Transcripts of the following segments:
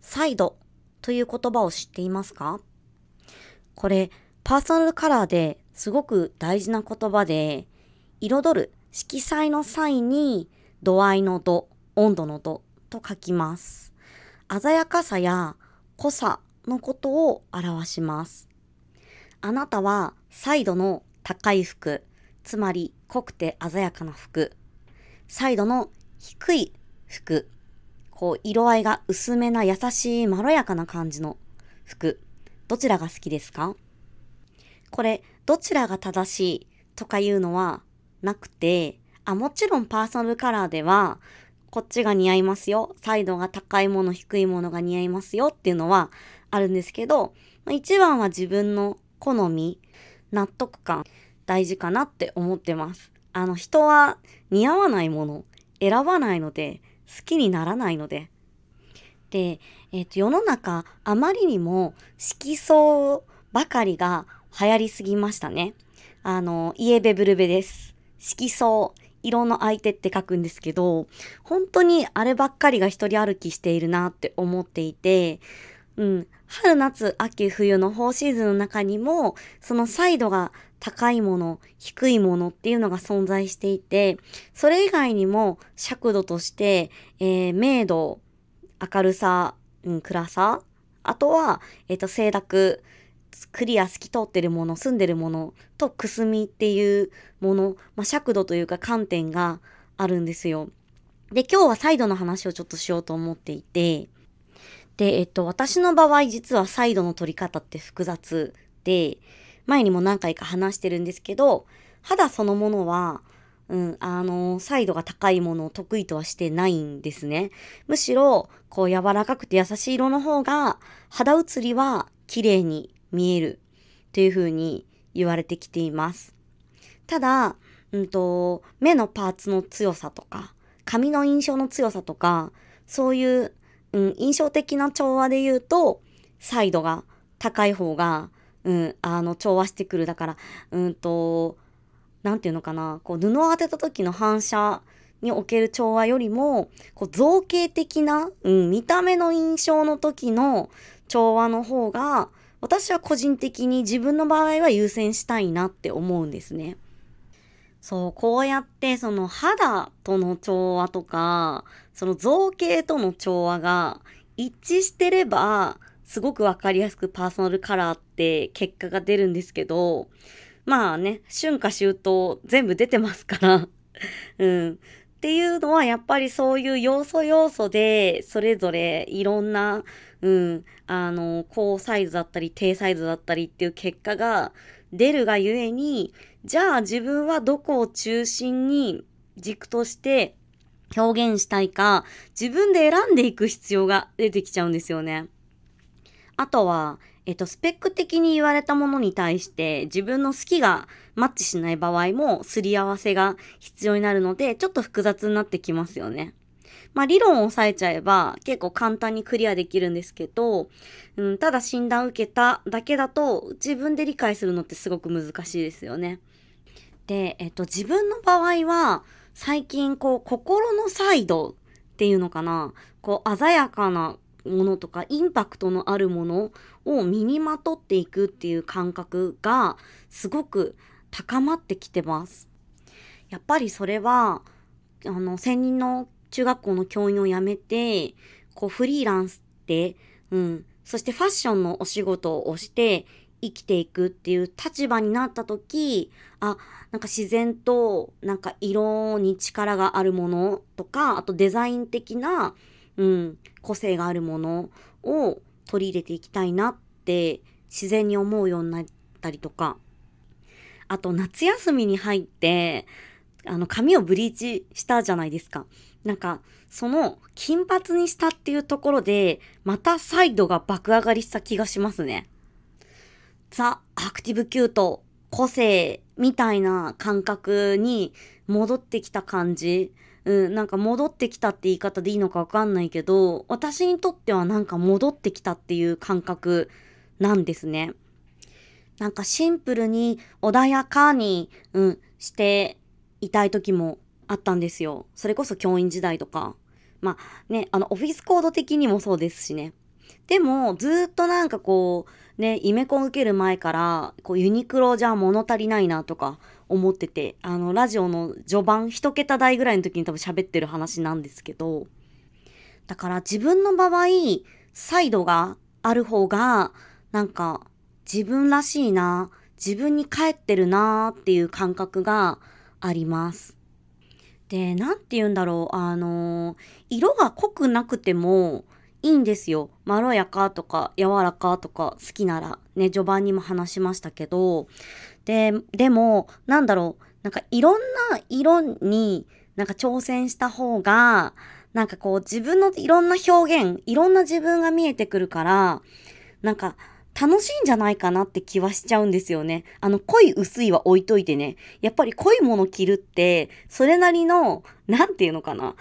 サイドという言葉を知っていますか？これ、パーソナルカラーですごく大事な言葉で、彩る、色彩の際に、度合いの度、温度の度と書きます。鮮やかさや濃さのことを表します。あなたはサイドの高い服、つまり濃くて鮮やかな服、サイドの低い服、色合いが薄めな優しいまろやかな感じの服、どちらが好きですか？これ、どちらが正しいとかいうのはなくて、もちろんパーソナルカラーでは、こっちが似合いますよ、サイドが高いもの、低いものが似合いますよっていうのはあるんですけど、一番は自分の好み、納得感、大事かなって思ってます。人は似合わないもの、選ばないので、好きにならないので。で、世の中あまりにも色相ばかりが流行りすぎましたね。イエベブルベです。色相、色の相手って書くんですけど、本当にあればっかりが一人歩きしているなって思っていて、春夏秋冬の4シーズンの中にも、そのサイドが高いもの、低いものっていうのが存在していて、それ以外にも尺度として、明度、明るさ、暗さ、あとは、清濁、クリア透き通ってるもの、澄んでるものとくすみっていうもの、尺度というか観点があるんですよ。で、今日はサイドの話をちょっとしようと思っていて、で、私の場合実はサイドの取り方って複雑で、前にも何回か話してるんですけど、肌そのものは、サイドが高いものを得意とはしてないんですね。むしろ、柔らかくて優しい色の方が、肌写りは綺麗に見えるというふうに言われてきています。ただ、目のパーツの強さとか、髪の印象の強さとか、そういう、印象的な調和で言うと、サイドが高い方が、調和してくる。だから、なんていうのかな、布を当てた時の反射における調和よりも、造形的な、見た目の印象の時の調和の方が、私は個人的に自分の場合は優先したいなって思うんですね。そう、こうやってその肌との調和とか、その造形との調和が一致してれば、すごくわかりやすくパーソナルカラーって結果が出るんですけど、まあね、春夏秋冬全部出てますからっていうのはやっぱりそういう要素要素で、それぞれいろんな、高サイズだったり低サイズだったりっていう結果が出るがゆえに、じゃあ自分はどこを中心に軸として表現したいか、自分で選んでいく必要が出てきちゃうんですよね。あとは、スペック的に言われたものに対して自分の好きがマッチしない場合もすり合わせが必要になるので、ちょっと複雑になってきますよね。理論を押さえちゃえば結構簡単にクリアできるんですけど、ただ診断受けただけだと自分で理解するのってすごく難しいですよね。で、自分の場合は最近心のサイドっていうのかな、鮮やかなものとかインパクトのあるものを身にまとっていくっていう感覚がすごく高まってきてます。やっぱりそれは専任の中学校の教員を辞めて、フリーランスで、そしてファッションのお仕事をして生きていくっていう立場になった時、なんか自然と、なんか色に力があるものとか、あとデザイン的な、個性があるものを取り入れていきたいなって自然に思うようになったりとか、あと夏休みに入って、髪をブリーチしたじゃないですか。なんか、その金髪にしたっていうところで、またサイドが爆上がりした気がしますね。ザ・アクティブキュート、個性みたいな感覚に戻ってきた感じ。なんか戻ってきたって言い方でいいのかわかんないけど、私にとってはなんか戻ってきたっていう感覚なんですね。なんかシンプルに穏やかに、していたい時もあったんですよ。それこそ教員時代とか。オフィスコード的にもそうですしね。 でも、ずっとなんかこう、ね、イメコン受ける前から、こう、ユニクロじゃ物足りないなとか思ってて、ラジオの序盤、一桁台ぐらいの時に多分喋ってる話なんですけど、だから自分の場合、サイドがある方が、なんか、自分らしいな、自分に返ってるなっていう感覚があります。で、なんて言うんだろう、色が濃くなくてもいいんですよ。まろやかとか柔らかとか好きなら。ね、序盤にも話しましたけど。でも、なんだろう、なんかいろんな色になんか挑戦した方が、なんかこう自分のいろんな表現、いろんな自分が見えてくるから、なんか楽しいんじゃないかなって気はしちゃうんですよね。濃い薄いは置いといてね。やっぱり濃いもの着るって、それなりの、なんていうのかな。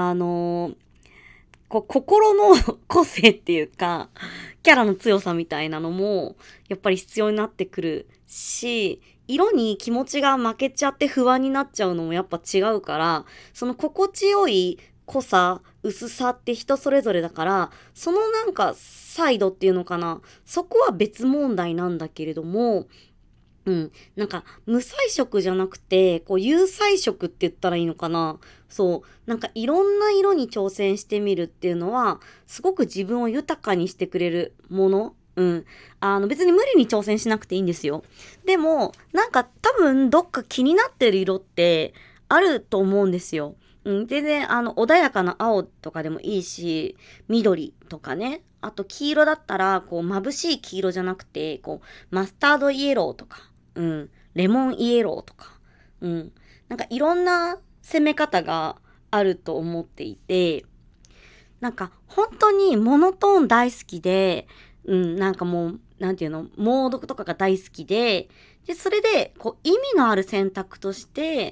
心の個性っていうか、キャラの強さみたいなのも、やっぱり必要になってくるし、色に気持ちが負けちゃって不安になっちゃうのもやっぱ違うから、その心地よい濃さ、薄さって人それぞれだから、そのなんかサイドっていうのかな、そこは別問題なんだけれども、なんか無彩色じゃなくて、こう有彩色って言ったらいいのかな。そう、なんかいろんな色に挑戦してみるっていうのは、すごく自分を豊かにしてくれるもの。別に無理に挑戦しなくていいんですよ。でも、なんか多分どっか気になってる色ってあると思うんですよ。全然穏やかな青とかでもいいし、緑とかね。あと黄色だったら、こう�眩しい黄色じゃなくて、こうマスタードイエローとか、レモンイエローとか、なんかいろんな攻め方があると思っていて、なんか本当にモノトーン大好きで、なんかもう、なんていうの、モードとかが大好きで、それで、こう、意味のある選択として、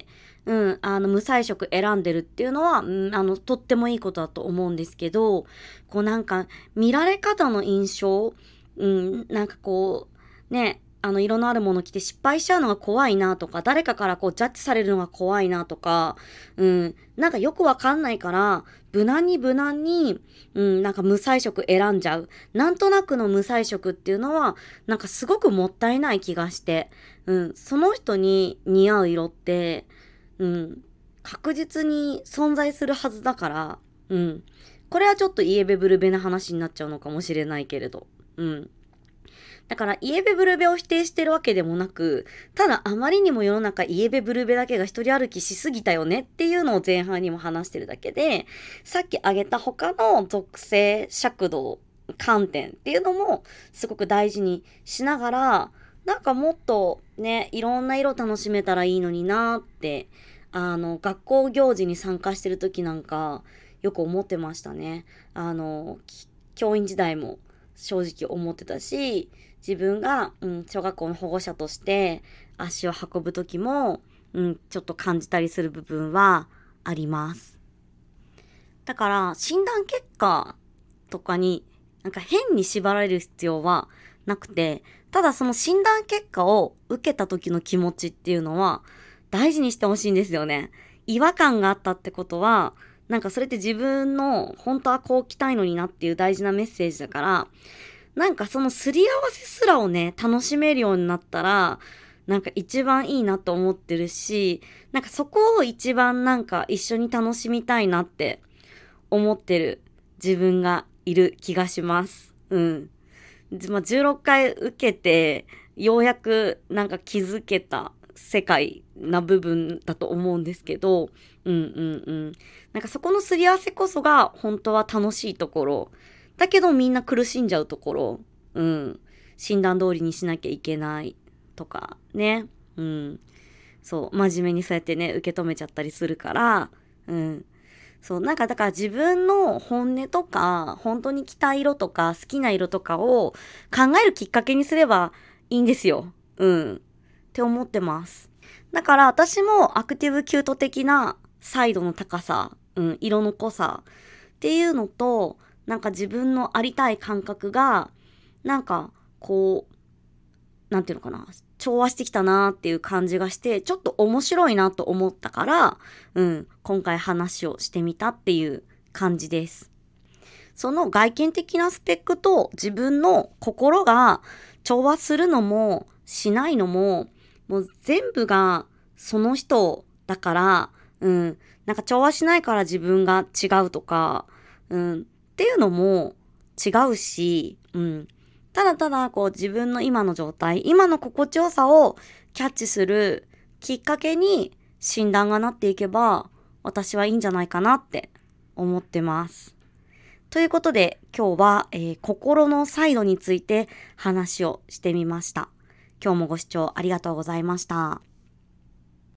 無彩色選んでるっていうのは、とってもいいことだと思うんですけど、こうなんか、見られ方の印象、なんかこう、ね、色のあるもの着て失敗しちゃうのが怖いなとか、誰かからこうジャッジされるのが怖いなとか、なんかよくわかんないから、無難に、なんか無彩色選んじゃう。なんとなくの無彩色っていうのは、なんかすごくもったいない気がして、その人に似合う色って、確実に存在するはずだから、これはちょっとイエベブルベな話になっちゃうのかもしれないけれど、だからイエベブルベを否定してるわけでもなく、ただあまりにも世の中イエベブルベだけが一人歩きしすぎたよねっていうのを前半にも話してるだけで、さっき挙げた他の属性、尺度、観点っていうのもすごく大事にしながら、なんかもっとね、いろんな色楽しめたらいいのになーって、学校行事に参加してる時なんかよく思ってましたね。教員時代も正直思ってたし、自分が、小学校の保護者として足を運ぶ時も、ちょっと感じたりする部分はあります。だから診断結果とかになんか変に縛られる必要はなくて、ただその診断結果を受けた時の気持ちっていうのは大事にしてほしいんですよね。違和感があったってことは、なんかそれって自分の本当はこう着たいのになっていう大事なメッセージだから、なんかそのすり合わせすらをね、楽しめるようになったら、なんか一番いいなと思ってるし、なんかそこを一番なんか一緒に楽しみたいなって思ってる自分がいる気がします。16回受けて、ようやくなんか気づけた世界な部分だと思うんですけど、なんかそこのすり合わせこそが本当は楽しいところ。だけどみんな苦しんじゃうところ。診断通りにしなきゃいけないとかね。そう、真面目にそうやってね、受け止めちゃったりするから、そう、なんかだから自分の本音とか、本当に着たい色とか、好きな色とかを考えるきっかけにすればいいんですよ。って思ってます。だから私もアクティブキュート的なサイドの高さ、色の濃さっていうのと、なんか自分のありたい感覚が、なんかこう、なんていうのかな、調和してきたなっていう感じがして、ちょっと面白いなと思ったから、今回話をしてみたっていう感じです。 その外見的なスペックと自分の心が調和するのもしないのも、もう全部がその人だから、なんか調和しないから自分が違うとか、っていうのも違うし、ただただこう自分の今の状態、今の心地よさをキャッチするきっかけに診断がなっていけば、私はいいんじゃないかなって思ってます。ということで今日は、心のサイドについて話をしてみました。今日もご視聴ありがとうございました。